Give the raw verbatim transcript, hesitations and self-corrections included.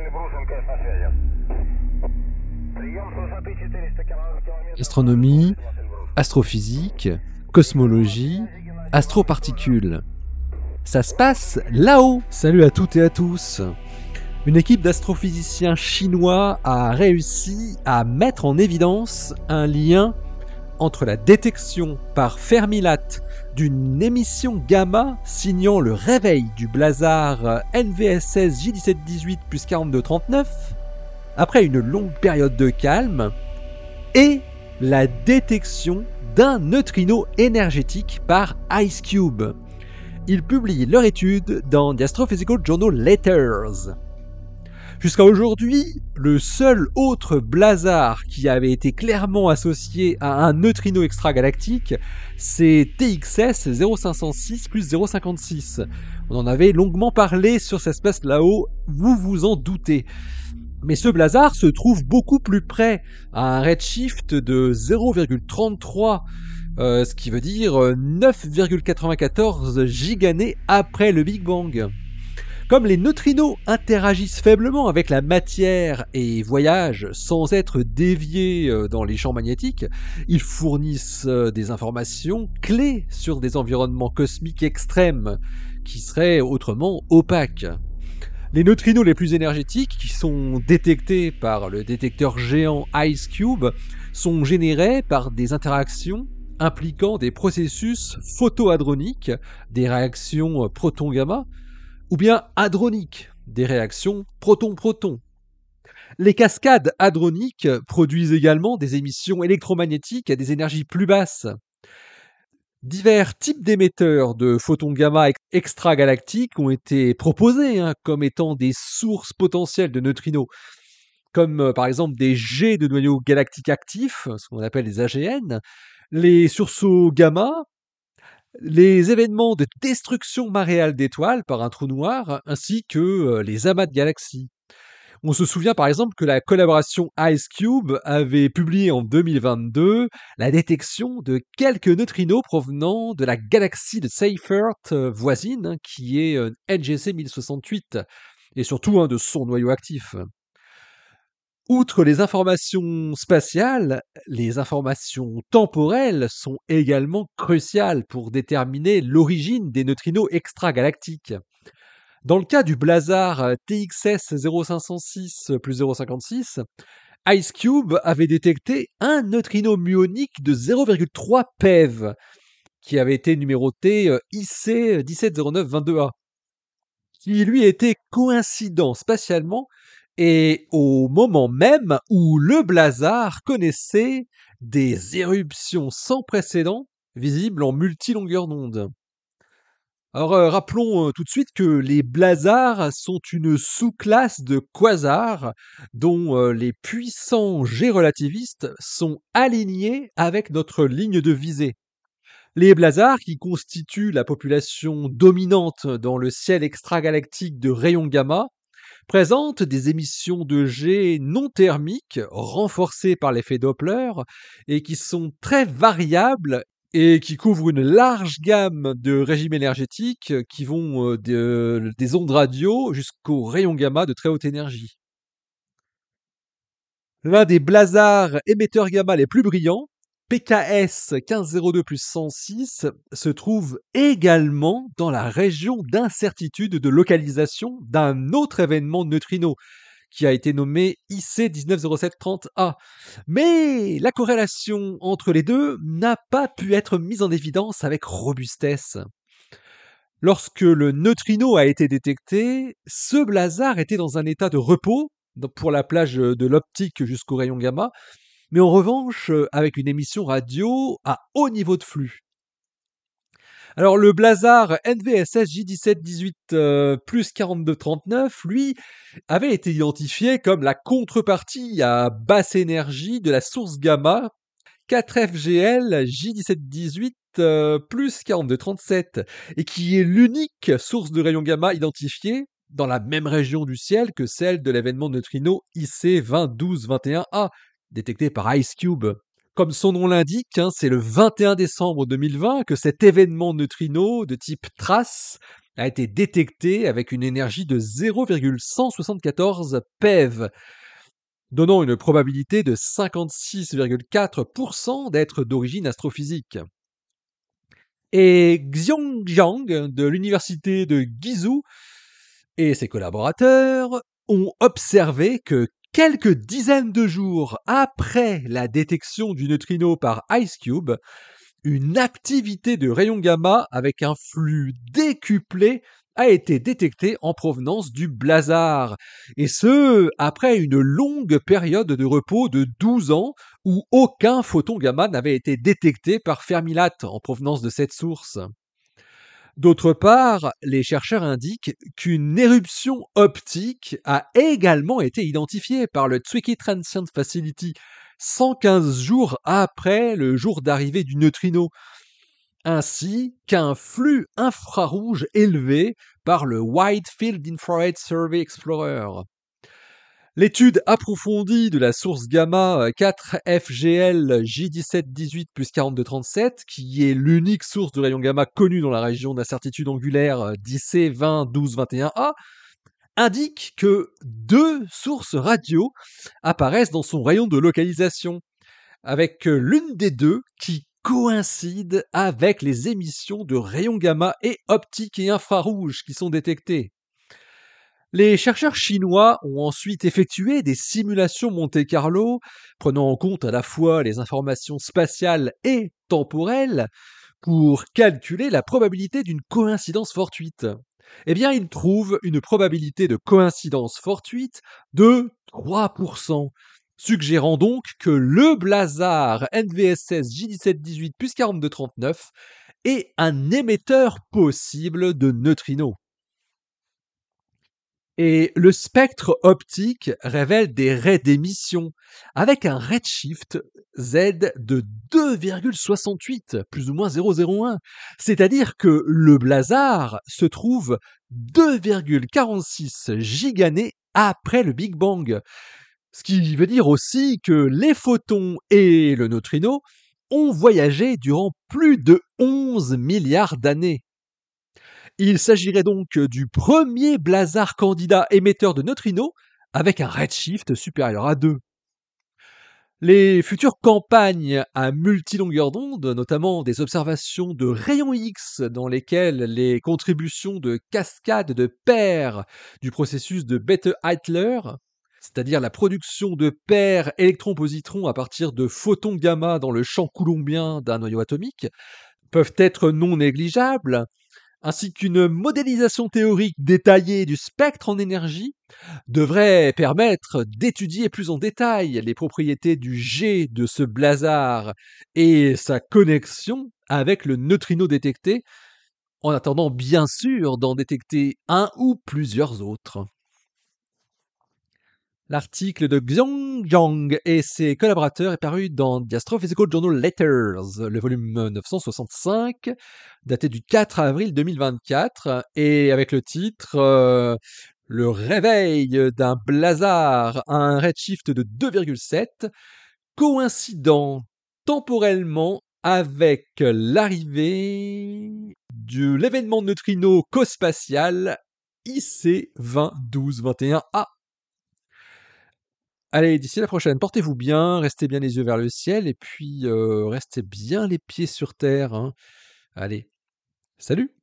Astronomie, astrophysique, cosmologie, astroparticules. Ça se passe là-haut. Salut à toutes et à tous. Une équipe d'astrophysiciens chinois a réussi à mettre en évidence un lien entre la détection par Fermi-L A T d'une émission gamma signant le réveil du blazar N V S S J dix-sept dix-huit plus quarante-deux trente-neuf après une longue période de calme et la détection d'un neutrino énergétique par IceCube. Ils publient leur étude dans The Astrophysical Journal Letters. Jusqu'à aujourd'hui, le seul autre blazar qui avait été clairement associé à un neutrino extragalactique, c'est T X S zéro cinq cent six plus zéro cinquante-six. On en avait longuement parlé sur cette espèce là-haut, vous vous en doutez. Mais ce blazar se trouve beaucoup plus près, à un redshift de zéro virgule trente-trois, euh, ce qui veut dire neuf virgule quatre-vingt-quatorze gigannées après le Big Bang. Comme les neutrinos interagissent faiblement avec la matière et voyagent sans être déviés dans les champs magnétiques, ils fournissent des informations clés sur des environnements cosmiques extrêmes qui seraient autrement opaques. Les neutrinos les plus énergétiques, qui sont détectés par le détecteur géant IceCube, sont générés par des interactions impliquant des processus photohadroniques, des réactions proton-gamma, ou bien hadroniques, des réactions proton-proton. Les cascades hadroniques produisent également des émissions électromagnétiques à des énergies plus basses. Divers types d'émetteurs de photons gamma extragalactiques ont été proposés hein, comme étant des sources potentielles de neutrinos, comme euh, par exemple des jets de noyaux galactiques actifs, ce qu'on appelle les A G N, les sursauts gamma, les événements de destruction maréale d'étoiles par un trou noir, ainsi que euh, les amas de galaxies. On se souvient par exemple que la collaboration IceCube avait publié en deux mille vingt-deux la détection de quelques neutrinos provenant de la galaxie de Seyfert euh, voisine, hein, qui est euh, N G C mille soixante-huit, et surtout hein, de son noyau actif. Outre les informations spatiales, les informations temporelles sont également cruciales pour déterminer l'origine des neutrinos extragalactiques. Dans le cas du blazar T X S zéro cinq cent six plus zéro cinquante-six, IceCube avait détecté un neutrino muonique de zéro virgule trois PeV, qui avait été numéroté I C dix-sept zéro neuf vingt-deux A, qui lui était coïncident spatialement et au moment même où le blazar connaissait des éruptions sans précédent visibles en multilongueur d'onde. Alors euh, rappelons euh, tout de suite que les blazars sont une sous-classe de quasars dont euh, les puissants jets relativistes sont alignés avec notre ligne de visée. Les blazars, qui constituent la population dominante dans le ciel extragalactique de rayons gamma, présentent des émissions de jets non thermiques renforcées par l'effet Doppler et qui sont très variables et qui couvrent une large gamme de régimes énergétiques qui vont de, des ondes radio jusqu'aux rayons gamma de très haute énergie. L'un des blazars émetteurs gamma les plus brillants, P K S quinze zéro deux plus cent six, se trouve également dans la région d'incertitude de localisation d'un autre événement de neutrinos, qui a été nommé I C dix-neuf zéro sept trente A. Mais la corrélation entre les deux n'a pas pu être mise en évidence avec robustesse. Lorsque le neutrino a été détecté, ce blazar était dans un état de repos, pour la plage de l'optique jusqu'au rayon gamma, mais en revanche avec une émission radio à haut niveau de flux. Alors le blazar N V S S J dix-sept dix-huit euh, plus quarante-deux trente-neuf, lui, avait été identifié comme la contrepartie à basse énergie de la source gamma quatre F G L J dix-sept dix-huit euh, plus quarante-deux trente-sept, et qui est l'unique source de rayons gamma identifiée dans la même région du ciel que celle de l'événement de neutrino I C vingt douze vingt et un A, détecté par IceCube. Comme son nom l'indique, hein, c'est le vingt et un décembre deux mille vingt que cet événement neutrino de type TRACE a été détecté avec une énergie de zéro virgule cent soixante-quatorze PeV, donnant une probabilité de cinquante-six virgule quatre pour cent d'être d'origine astrophysique. Et Xiong Jiang de l'université de Guizhou et ses collaborateurs ont observé que quelques dizaines de jours après la détection du neutrino par IceCube, une activité de rayons gamma avec un flux décuplé a été détectée en provenance du blazar, et ce, après une longue période de repos de douze ans où aucun photon gamma n'avait été détecté par Fermilab en provenance de cette source. D'autre part, les chercheurs indiquent qu'une éruption optique a également été identifiée par le Zwicky Transient Facility cent quinze jours après le jour d'arrivée du neutrino, ainsi qu'un flux infrarouge élevé par le Wide Field Infrared Survey Explorer. L'étude approfondie de la source gamma quatre F G L J dix-sept dix-huit plus quarante-deux trente-sept, qui est l'unique source de rayons gamma connue dans la région d'incertitude angulaire d'I C vingt douze vingt et un A, indique que deux sources radio apparaissent dans son rayon de localisation, avec l'une des deux qui coïncide avec les émissions de rayons gamma et optiques et infrarouges qui sont détectées. Les chercheurs chinois ont ensuite effectué des simulations Monte-Carlo, prenant en compte à la fois les informations spatiales et temporelles, pour calculer la probabilité d'une coïncidence fortuite. Eh bien, ils trouvent une probabilité de coïncidence fortuite de trois pour cent, suggérant donc que le blazar N V S S J dix-sept dix-huit plus quarante-deux trente-neuf est un émetteur possible de neutrinos. Et le spectre optique révèle des raies d'émission avec un redshift Z de deux virgule soixante-huit, plus ou moins zéro virgule zéro un. C'est-à-dire que le blazar se trouve deux virgule quarante-six gigannées après le Big Bang. Ce qui veut dire aussi que les photons et le neutrino ont voyagé durant plus de onze milliards d'années. Il s'agirait donc du premier blazar candidat émetteur de neutrinos avec un redshift supérieur à deux. Les futures campagnes à multilongueur d'onde, notamment des observations de rayons X dans lesquelles les contributions de cascade de paires du processus de Bethe-Heitler, c'est-à-dire la production de paires électrons-positrons à partir de photons gamma dans le champ coulombien d'un noyau atomique, peuvent être non négligeables, ainsi qu'une modélisation théorique détaillée du spectre en énergie, devrait permettre d'étudier plus en détail les propriétés du jet de ce blazar et sa connexion avec le neutrino détecté, en attendant bien sûr d'en détecter un ou plusieurs autres. L'article de Xiong Jiang et ses collaborateurs est paru dans The Astrophysical Journal Letters, le volume neuf cent soixante-cinq, daté du quatre avril deux mille vingt-quatre, et avec le titre euh, Le réveil d'un blazar à un redshift de deux virgule sept, coïncident temporellement avec l'arrivée de l'événement neutrino cospatial I C vingt douze vingt et un A. Allez, d'ici la prochaine, portez-vous bien, restez bien les yeux vers le ciel et puis euh, restez bien les pieds sur terre. Hein. Allez, salut!